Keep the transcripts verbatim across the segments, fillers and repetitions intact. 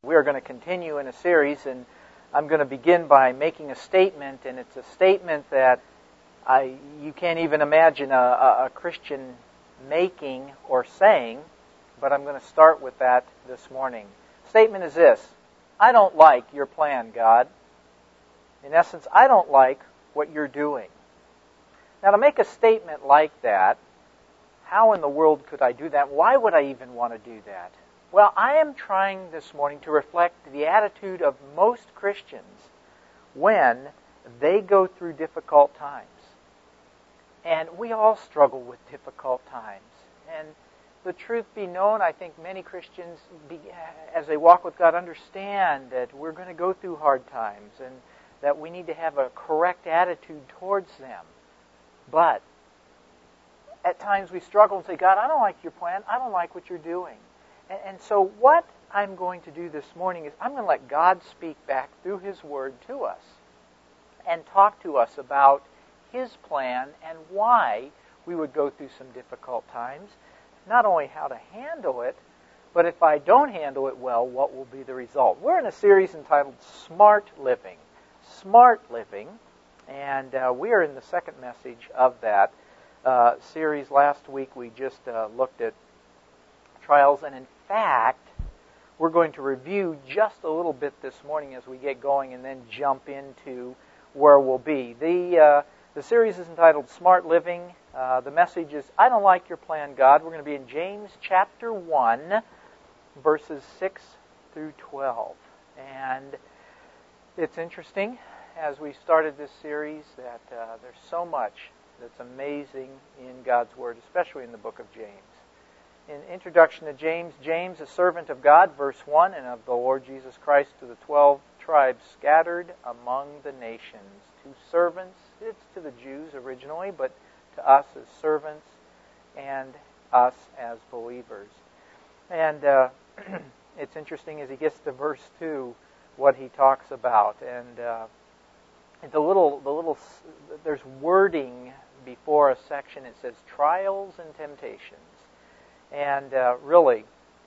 We are going to continue in a series, and I'm going to begin by making a statement, and it's a statement that I you can't even imagine a, a, a Christian making or saying, but I'm going to start with that this morning. The statement is this: I don't like your plan, God. In essence, I don't like what you're doing. Now, to make a statement like that, how in the world could I do that? Why would I even want to do that? Well, I am trying this morning to reflect the attitude of most Christians when they go through difficult times. And we all struggle with difficult times. And the truth be known, I think many Christians, be, as they walk with God, understand that we're going to go through hard times and that we need to have a correct attitude towards them. But at times we struggle and say, God, I don't like your plan. I don't like what you're doing. And, and so what I'm going to do this morning is I'm going to let God speak back through His Word to us and talk to us about His plan and why we would go through some difficult times. Not only how to handle it, but if I don't handle it well, what will be the result? We're in a series entitled Smart Living. Smart Living. And uh, we are in the second message of that uh, series. Last week we just uh, looked at trials, and in fact, we're going to review just a little bit this morning as we get going and then jump into where we'll be. The, uh, the series is entitled Smart Living. Uh, the message is, I don't like your plan, God. We're going to be in James chapter one, verses six through twelve. And it's interesting, as we started this series, that uh, there's so much that's amazing in God's Word, especially in the book of James. In introduction to James, James, a servant of God, verse one, and of the Lord Jesus Christ to the twelve tribes scattered among the nations. To servants, it's to the Jews originally, but to us as servants and us as believers. And uh, it's interesting as he gets to verse two, what he talks about. And uh, the little, the little, there's wording before a section. It says trials and temptations. And uh, really,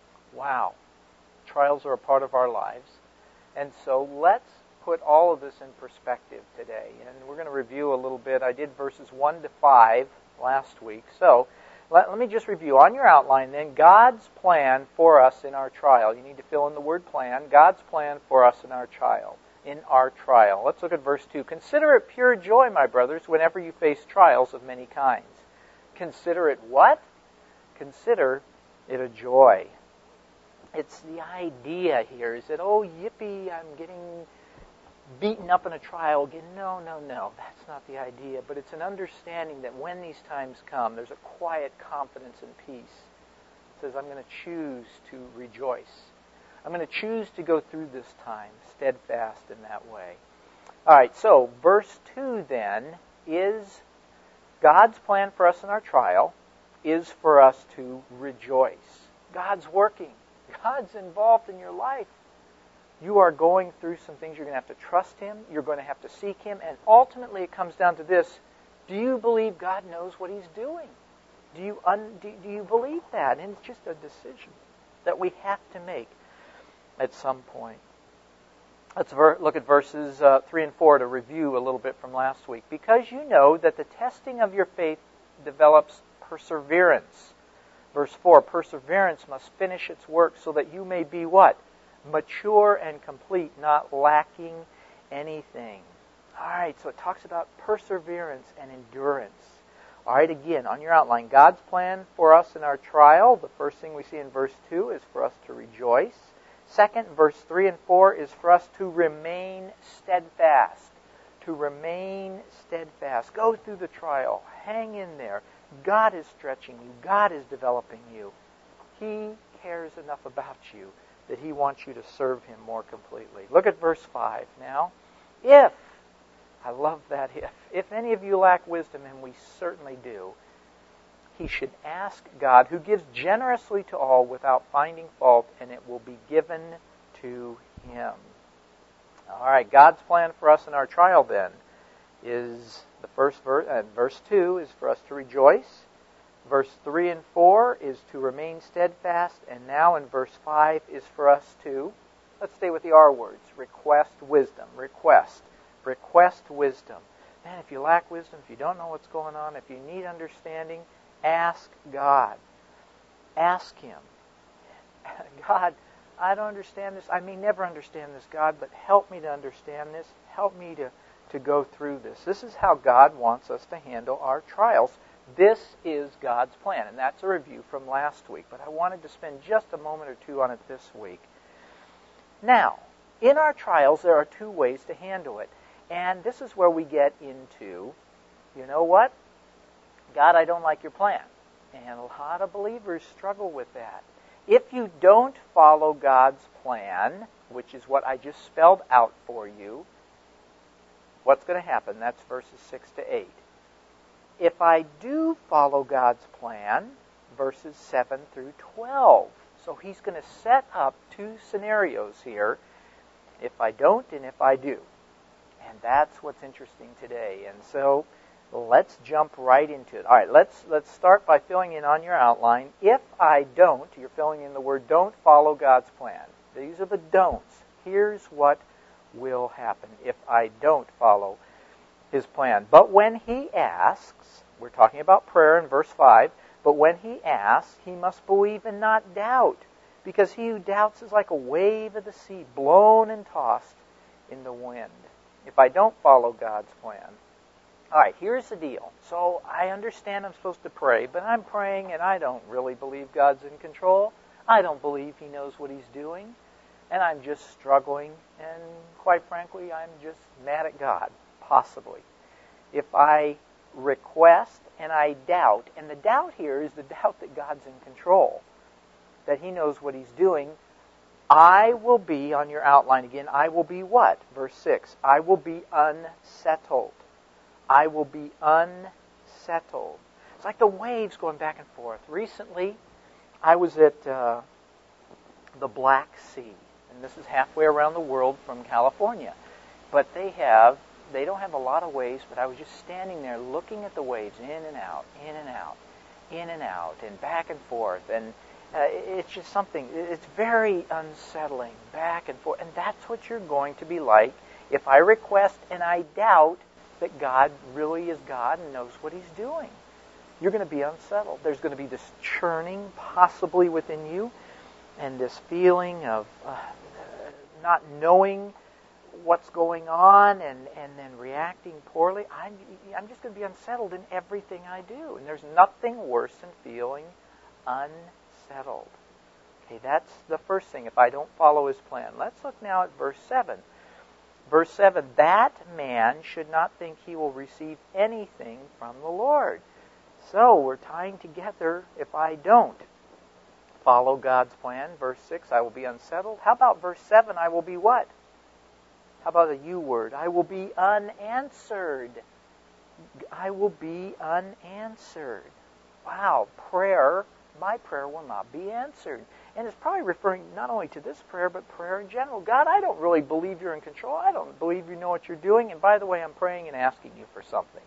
wow, trials are a part of our lives. And so let's put all of this in perspective today. And we're going to review a little bit. I did verses one to five last week. So let, let me just review. On your outline then, God's plan for us in our trial. You need to fill in the word plan. God's plan for us in our trial. In our trial. Let's look at verse two. Consider it pure joy, my brothers, whenever you face trials of many kinds. Consider it what? Consider it a joy. It's the idea here is that, oh, yippee, I'm getting beaten up in a trial again. No, no, no, that's not the idea. But it's an understanding that when these times come, there's a quiet confidence and peace. It says, I'm going to choose to rejoice. I'm going to choose to go through this time steadfast in that way. All right, so verse two then is God's plan for us in our trial is for us to rejoice. God's working. God's involved in your life. You are going through some things. You're going to have to trust Him. You're going to have to seek Him. And ultimately it comes down to this. Do you believe God knows what He's doing? Do you, un- do, do you believe that? And it's just a decision that we have to make at some point. Let's ver- look at verses uh, three and four to review a little bit from last week. Because you know that the testing of your faith develops perseverance. Verse four, perseverance must finish its work so that you may be what? Mature and complete, not lacking anything. All right, so it talks about perseverance and endurance. All right, again, on your outline, God's plan for us in our trial, the first thing we see in verse two is for us to rejoice. Second, verse three and four is for us to remain steadfast. To remain steadfast. Go through the trial. Hang in there. God is stretching you. God is developing you. He cares enough about you that He wants you to serve Him more completely. Look at verse five now. If, I love that if, if any of you lack wisdom, and we certainly do, he should ask God, who gives generously to all without finding fault, and it will be given to him. All right, God's plan for us in our trial then is the first verse, uh, verse two is for us to rejoice. Verse three and four is to remain steadfast, and now in verse five is for us to Let's stay with the R words. Request wisdom. Request. Request wisdom. Man, if you lack wisdom, if you don't know what's going on, if you need understanding, ask God. Ask Him. God, I don't understand this. I may never understand this, God, but help me to understand this. Help me to, to go through this. This is how God wants us to handle our trials. This is God's plan, and that's a review from last week, but I wanted to spend just a moment or two on it this week. Now, in our trials, there are two ways to handle it, and this is where we get into, you know what? God, I don't like your plan, and a lot of believers struggle with that. If you don't follow God's plan, which is what I just spelled out for you, what's going to happen? That's verses six to eight. If I do follow God's plan, verses seven through twelve. So he's going to set up two scenarios here, if I don't and if I do. And that's what's interesting today. And so let's jump right into it. All right, let's let's start by filling in on your outline. If I don't, you're filling in the word don't follow God's plan. These are the don'ts. Here's what will happen if I don't follow His plan. But when He asks, we're talking about prayer in verse five, but when He asks, he must believe and not doubt, because he who doubts is like a wave of the sea, blown and tossed in the wind. If I don't follow God's plan. All right, here's the deal. So I understand I'm supposed to pray, but I'm praying and I don't really believe God's in control. I don't believe He knows what He's doing. And I'm just struggling, and quite frankly, I'm just mad at God, possibly. If I request and I doubt, and the doubt here is the doubt that God's in control, that He knows what He's doing, I will be, on your outline again, I will be what? Verse six, I will be unsettled. I will be unsettled. It's like the waves going back and forth. Recently, I was at uh, the Black Sea, and this is halfway around the world from California. But they have, they don't have a lot of waves, but I was just standing there looking at the waves in and out, in and out, in and out, and back and forth. And uh, it's just something, it's very unsettling, back and forth. And that's what you're going to be like if I request and I doubt that God really is God and knows what He's doing. You're going to be unsettled. There's going to be this churning possibly within you, and this feeling of uh, not knowing what's going on and, and then reacting poorly. I'm, I'm just going to be unsettled in everything I do. And there's nothing worse than feeling unsettled. Okay, that's the first thing, if I don't follow His plan. Let's look now at verse seven. Verse seven, that man should not think he will receive anything from the Lord. So we're tying together, if I don't follow God's plan. Verse six, I will be unsettled. How about verse seven, I will be what? How about a U word? I will be unanswered. I will be unanswered. Wow, prayer, my prayer will not be answered. And it's probably referring not only to this prayer, but prayer in general. God, I don't really believe You're in control. I don't believe You know what You're doing. And by the way, I'm praying and asking You for something.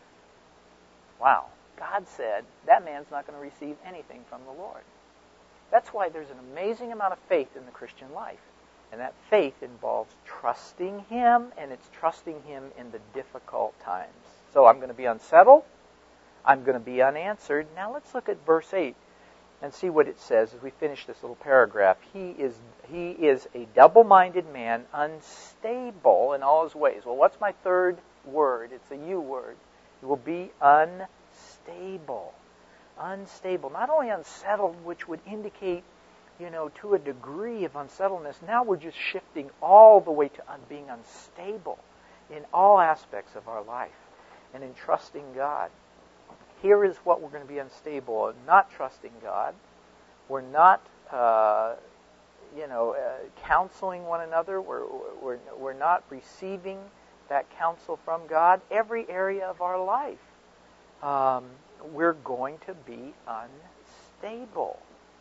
Wow. God said that man's not going to receive anything from the Lord. That's why there's an amazing amount of faith in the Christian life. And that faith involves trusting Him, and it's trusting Him in the difficult times. So I'm going to be unsettled. I'm going to be unanswered. Now let's look at verse eight and see what it says as we finish this little paragraph. He is he is a double-minded man, unstable in all his ways. Well, what's my third word? It's a U word. He will be unstable. Unstable. Not only unsettled, which would indicate, you know, to a degree of unsettledness. Now we're just shifting all the way to un- being unstable in all aspects of our life and in trusting God. Here is what we're going to be unstable in: not trusting God. We're not, uh, you know, uh, counseling one another. We're, we're, we're not receiving that counsel from God. Every area of our life, um, we're going to be unstable.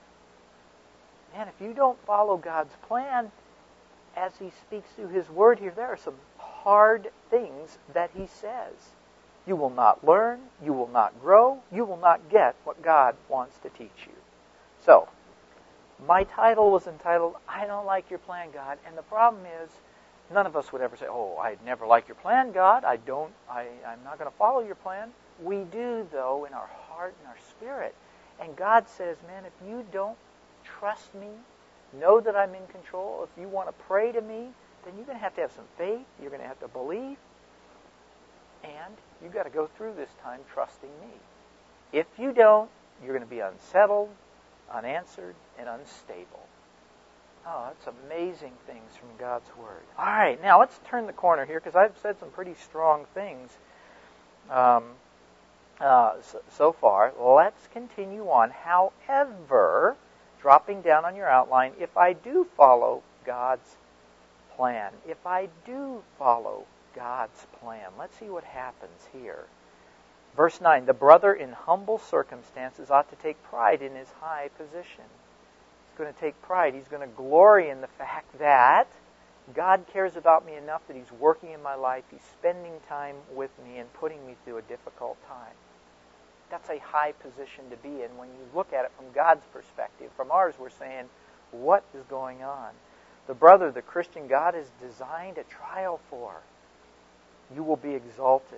Man, if you don't follow God's plan, as He speaks through His Word here, there are some hard things that He says. You will not learn, you will not grow, you will not get what God wants to teach you. So, My title was entitled, I Don't Like Your Plan, God. And the problem is, none of us would ever say, oh, I never like your plan, God. I don't, I, I'm not going to follow your plan. We do, though, in our heart and our spirit. And God says, man, if you don't trust me, know that I'm in control, if you want to pray to me, then you're going to have to have some faith. You're going to have to believe. And you've got to go through this time trusting me. If you don't, you're going to be unsettled, unanswered, and unstable. Oh, that's amazing things from God's Word. All right, now let's turn the corner here because I've said some pretty strong things um, uh, so, so far. Let's continue on. However, dropping down on your outline, if I do follow God's plan, if I do follow God's plan, let's see what happens here. Verse nine, the brother in humble circumstances ought to take pride in his high position. He's going to take pride. He's going to glory in the fact that God cares about me enough that He's working in my life. He's spending time with me and putting me through a difficult time. That's a high position to be in when you look at it from God's perspective. From ours, we're saying, what is going on? The brother, the Christian, God has designed a trial for. You will be exalted.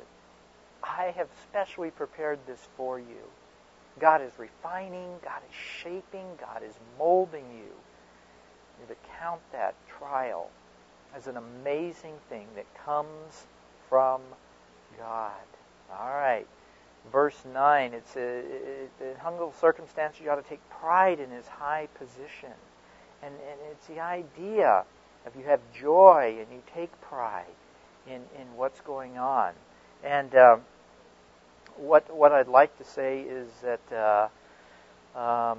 I have specially prepared this for you. God is refining, God is shaping, God is molding you. You're to count that trial as an amazing thing that comes from God. All right. Verse nine, it's a, it, in humble circumstances you ought to take pride in his high position. And, and it's the idea of you have joy and you take pride in, in what's going on. And uh, what what I'd like to say is that uh, um,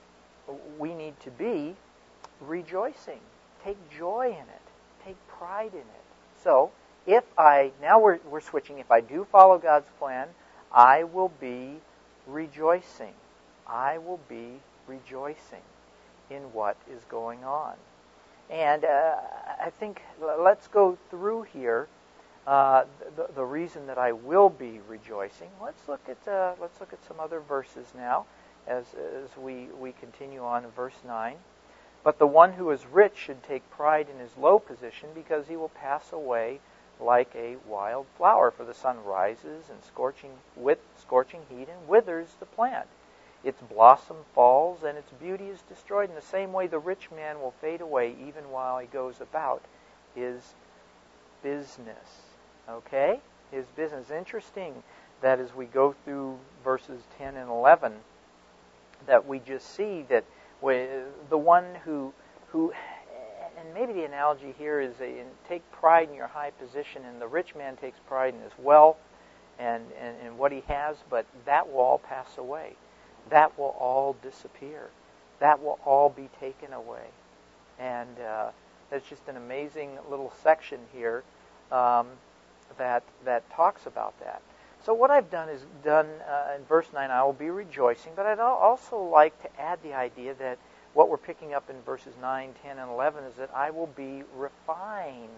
we need to be rejoicing. Take joy in it. Take pride in it. So, if I, now we're, we're switching, if I do follow God's plan, I will be rejoicing. I will be rejoicing in what is going on. And uh, I think, let's go through here uh, the, the reason that I will be rejoicing. Let's look at uh, let's look at some other verses now as as we, we continue on in verse nine. But the one who is rich should take pride in his low position, because he will pass away like a wild flower. For the sun rises and scorching with scorching heat and withers the plant. Its blossom falls and its beauty is destroyed. In the same way, the rich man will fade away even while he goes about his business. Okay? His business. Interesting that as we go through verses ten and eleven, that we just see that we, the one who, who, and maybe the analogy here is a, take pride in your high position, and the rich man takes pride in his wealth and, and, and what he has, but that will all pass away. That will all disappear. That will all be taken away. And uh, that's just an amazing little section here um, that that talks about that. So what I've done is done uh, in verse nine, I will be rejoicing, but I'd also like to add the idea that what we're picking up in verses nine, ten, and eleven is that I will be refined.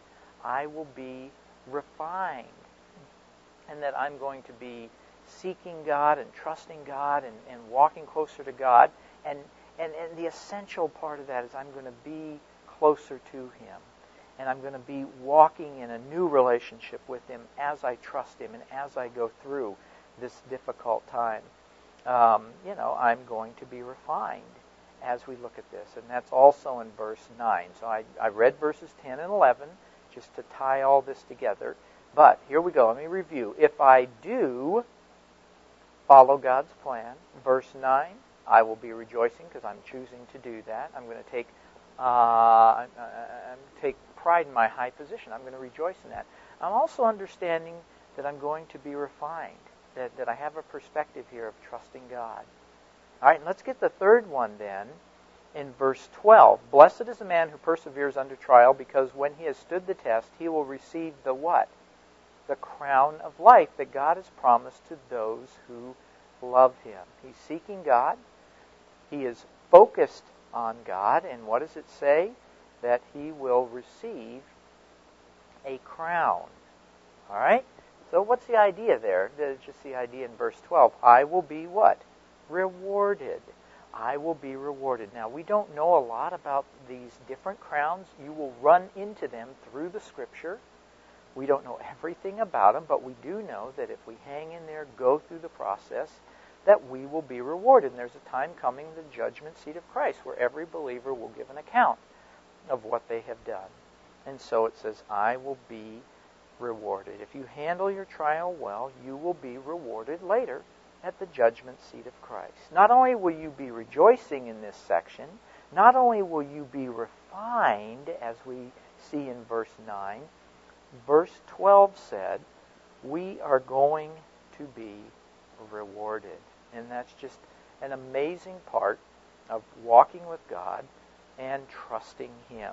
I will be refined. And that I'm going to be seeking God and trusting God and, and walking closer to God. And, and, and the essential part of that is I'm going to be closer to Him. And I'm going to be walking in a new relationship with Him as I trust Him and as I go through this difficult time. Um, you know, I'm going to be refined as we look at this. And that's also in verse nine. So I, I read verses ten and eleven just to tie all this together. But here we go. Let me review. If I do follow God's plan, verse nine, I will be rejoicing because I'm choosing to do that. I'm going to take uh, I'm, I'm take pride in my high position. I'm going to rejoice in that. I'm also understanding that I'm going to be refined, that, that I have a perspective here of trusting God. All right, and let's get the third one then in verse twelve. Blessed is the man who perseveres under trial, because when he has stood the test, he will receive the what? The crown of life that God has promised to those who love Him. He's seeking God. He is focused on God. And what does it say? That he will receive a crown. All right? So what's the idea there? It's just the idea in verse twelve. I will be what? Rewarded. I will be rewarded. Now, we don't know a lot about these different crowns. You will run into them through the Scripture. We don't know everything about them, but we do know that if we hang in there, go through the process, that we will be rewarded. And there's a time coming, the judgment seat of Christ, where every believer will give an account of what they have done. And so it says, I will be rewarded. If you handle your trial well, you will be rewarded later at the judgment seat of Christ. Not only will you be rejoicing in this section, not only will you be refined, as we see in verse nine, verse twelve said, we are going to be rewarded. And that's just an amazing part of walking with God and trusting Him.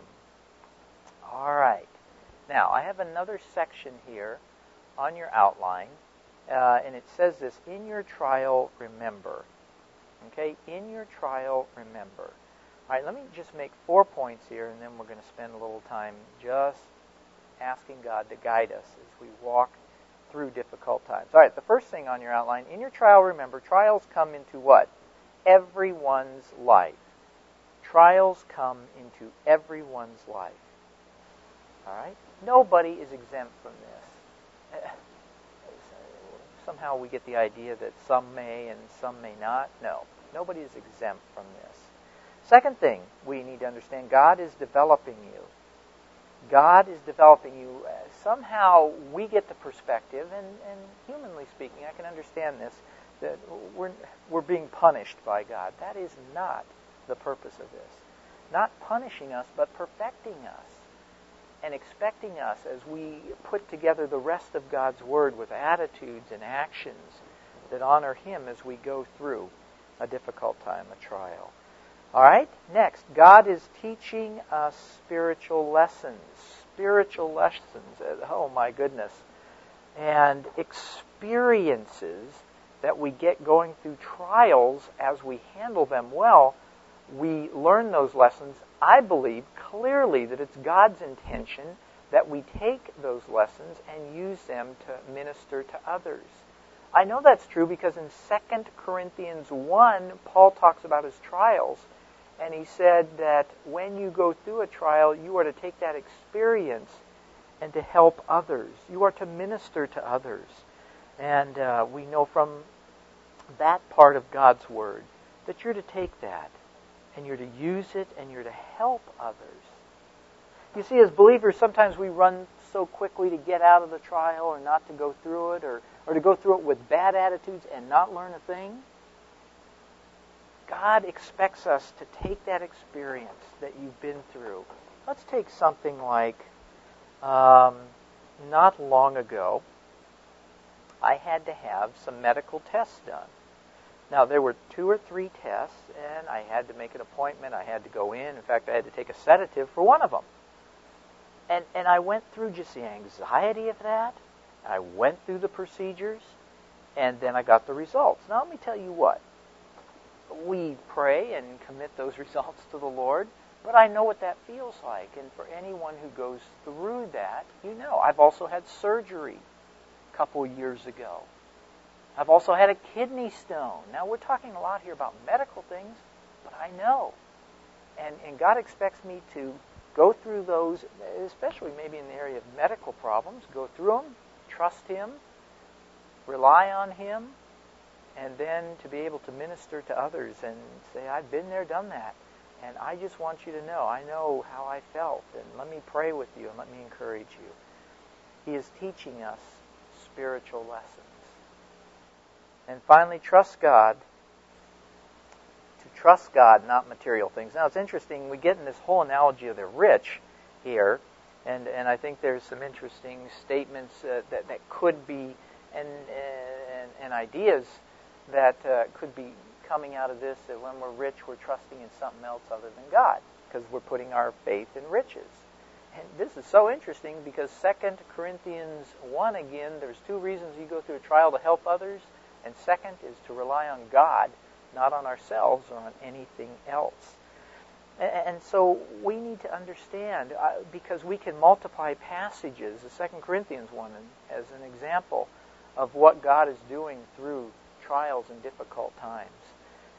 All right. Now, I have another section here on your outline, uh, and it says this, in your trial, remember. Okay? In your trial, remember. All right, let me just make four points here, and then we're going to spend a little time just asking God to guide us as we walk through difficult times. All right, the first thing on your outline, in your trial, remember, trials come into what? Everyone's life. Trials come into everyone's life. All right? Nobody is exempt from this. Somehow we get the idea that some may and some may not. No, nobody is exempt from this. Second thing we need to understand, God is developing you. God is developing you. Somehow we get the perspective, and, and humanly speaking, I can understand this, that we're, we're being punished by God. That is not the purpose of this. Not punishing us, but perfecting us and expecting us as we put together the rest of God's Word with attitudes and actions that honor Him as we go through a difficult time, a trial. All right, next, God is teaching us spiritual lessons. Spiritual lessons, oh my goodness. And experiences that we get going through trials as we handle them well, we learn those lessons. I believe clearly that it's God's intention that we take those lessons and use them to minister to others. I know that's true because in Second Corinthians one, Paul talks about his trials. And he said that when you go through a trial, you are to take that experience and to help others. You are to minister to others. And uh, we know from that part of God's Word that you're to take that and you're to use it and you're to help others. You see, as believers, sometimes we run so quickly to get out of the trial or not to go through it or, or to go through it with bad attitudes and not learn a thing. God expects us to take that experience that you've been through. Let's take something like, um, not long ago, I had to have some medical tests done. Now, there were two or three tests, and I had to make an appointment. I had to go in. In fact, I had to take a sedative for one of them. And, and I went through just the anxiety of that. I went through the procedures, and then I got the results. Now, let me tell you what. We pray and commit those results to the Lord, but I know what that feels like. And for anyone who goes through that, you know. I've also had surgery a couple years ago. I've also had a kidney stone. Now, we're talking a lot here about medical things, but I know. And, and God expects me to go through those, especially maybe in the area of medical problems, go through them, trust Him, rely on Him, and then to be able to minister to others and say, I've been there, done that. And I just want you to know, I know how I felt. And let me pray with you and let me encourage you. He is teaching us spiritual lessons. And finally, trust God. To trust God, not material things. Now, it's interesting. We get in this whole analogy of the rich here. And, and I think there's some interesting statements uh, that, that could be and, and, and ideas that uh, could be coming out of this, that when we're rich, we're trusting in something else other than God, because we're putting our faith in riches. And this is so interesting because Second Corinthians one, again, there's two reasons you go through a trial: to help others, and second is to rely on God, not on ourselves or on anything else. And, and so we need to understand, uh, because we can multiply passages, the Second Corinthians one as an example of what God is doing through trials and difficult times.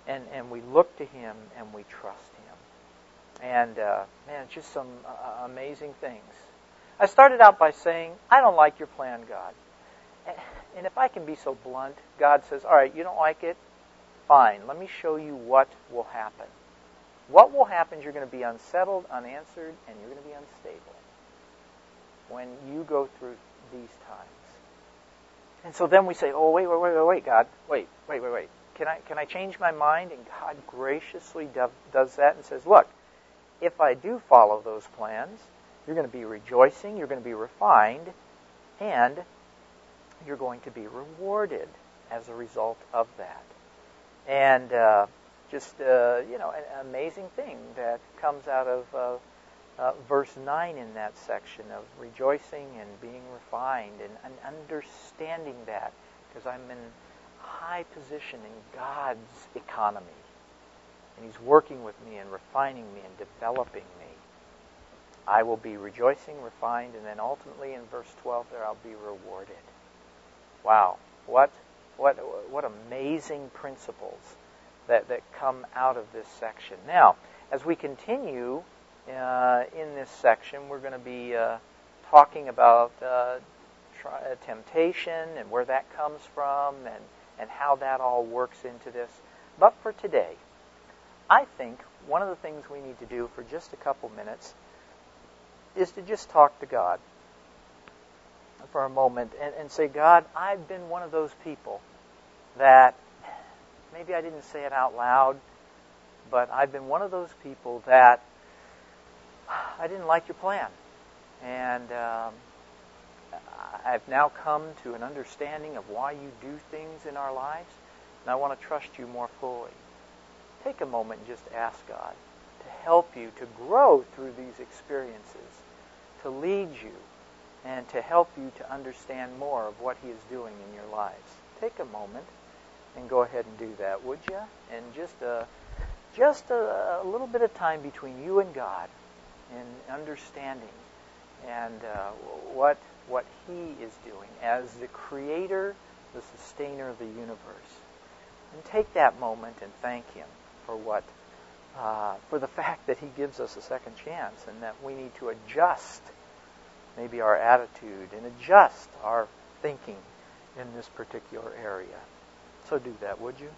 And, and we look to Him and we trust Him. And, uh, man, just some uh, amazing things. I started out by saying, I don't like your plan, God. And if I can be so blunt, God says, all right, you don't like it? Fine. Let me show you what will happen. What will happen is you're going to be unsettled, unanswered, and you're going to be unstable when you go through these times. And so then we say, oh, wait, wait, wait, wait, wait, God. Wait, wait, wait, wait. Can I, can I change my mind? And God graciously do, does that and says, look, if I do follow those plans, you're going to be rejoicing, you're going to be refined, and you're going to be rewarded as a result of that. And uh, just, uh, you know, an amazing thing that comes out of uh, uh, verse nine in that section of rejoicing and being refined and, and understanding that, because I'm in high position in God's economy. And He's working with me and refining me and developing me. I will be rejoicing, refined, and then ultimately in verse twelve there I'll be rewarded. Wow, what what what amazing principles that, that come out of this section. Now, as we continue uh, in this section, we're going to be uh, talking about uh, tri- uh, temptation and where that comes from and, and how that all works into this. But for today, I think one of the things we need to do for just a couple minutes is to just talk to God for a moment and, and say, God, I've been one of those people that, maybe I didn't say it out loud, but I've been one of those people that I didn't like your plan. And um, I've now come to an understanding of why you do things in our lives, and I want to trust you more fully. Take a moment and just ask God to help you to grow through these experiences, to lead you, and to help you to understand more of what He is doing in your lives. Take a moment and go ahead and do that, would you? And just a, just a, a little bit of time between you and God in understanding and uh, what what He is doing as the Creator, the Sustainer of the universe. And take that moment and thank Him for what, uh, for the fact that He gives us a second chance, and that we need to adjust maybe our attitude and adjust our thinking in this particular area. So do that, would you?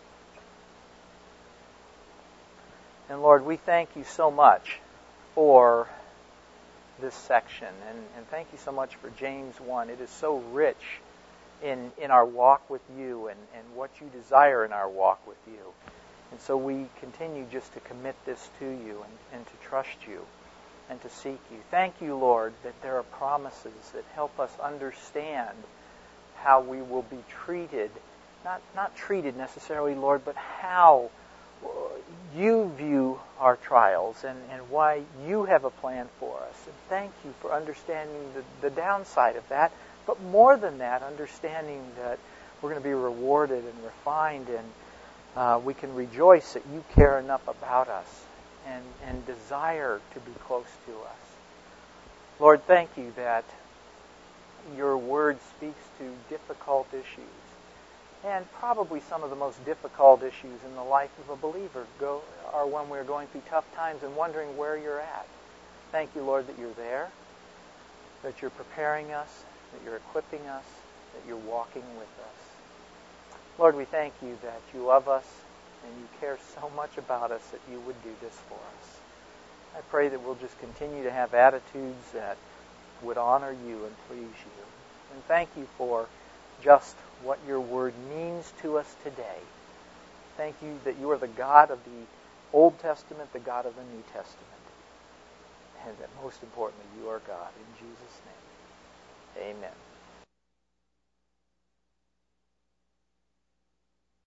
And Lord, we thank you so much for this section, and, and thank you so much for James one. It is so rich in, in our walk with you and, and what you desire in our walk with you. And so we continue just to commit this to you and, and to trust you and to seek you. Thank you, Lord, that there are promises that help us understand how we will be treated, not, not treated necessarily, Lord, but how you view our trials and, and why you have a plan for us. And thank you for understanding the, the downside of that, but more than that, understanding that we're going to be rewarded and refined, and uh, we can rejoice that you care enough about us and, and desire to be close to us. Lord, thank you that your word speaks to difficult issues. And probably some of the most difficult issues in the life of a believer go, are when we're going through tough times and wondering where you're at. Thank you, Lord, that you're there, that you're preparing us, that you're equipping us, that you're walking with us. Lord, we thank you that you love us and you care so much about us that you would do this for us. I pray that we'll just continue to have attitudes that would honor you and please you. And thank you for just what your word means to us today. Thank you that you are the God of the Old Testament, the God of the New Testament. And that most importantly, you are God. In Jesus' name, amen.